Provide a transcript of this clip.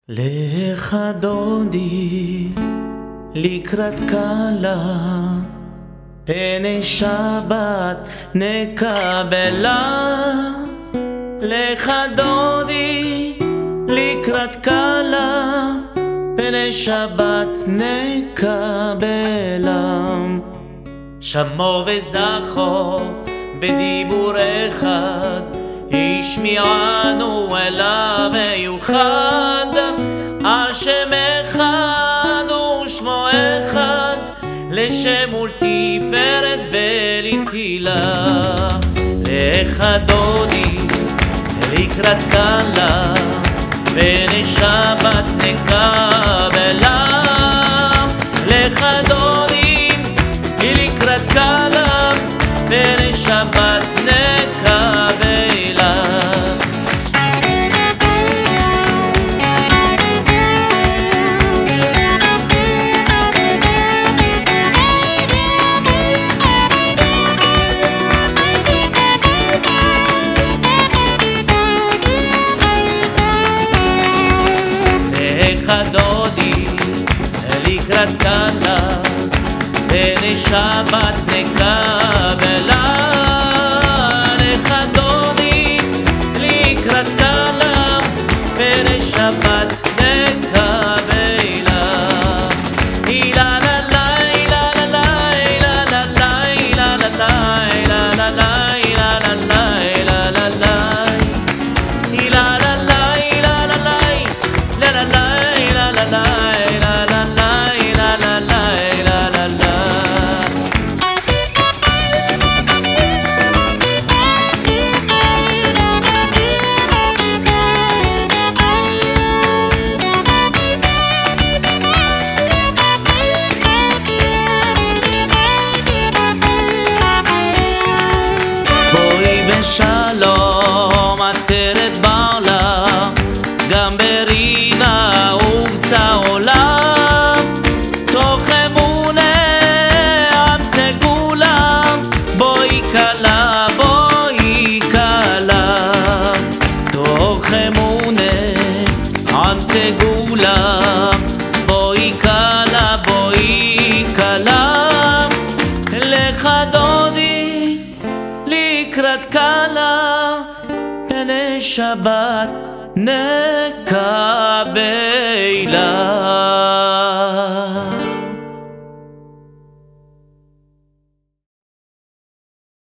לך דודי לקראת קלה, פני שבת נקבלה. לך דודי לקראת קלה, פני שבת נקבלה. שמור וזכור בדיבור אחד, השמיענו אליו מיוחד. השם אחד ושמו אחד, לשם ולתפארת ולתהילה. לך דודי לקראת קלה, פני שבת נקבלה. לך דודי לקראת קלה, פני שבת נקבלה. לך דודי לקראת קלה, פני שבת נקבלה. לך דודי לקראת קלה, פני שבת נקבלה. אילה לה לה אילה לה לה אילה לה לה אילה לה לה אילה לה לה אילה לה לה אילה לה לה אילה לה לה אילה לה לה אילה לה לה אילה לה לה אילה לה לה אילה לה לה אילה לה לה. בואי בשלום עטרת בעלה, גם ברינה ובצע עולם. תוך אמונה עם סגולה, בואי כלה בואי כלה. תוך אמונה עם סגולה, בואי כלה בואי כלה. לך דודי לקראת קלה, פני שבת נקבלה.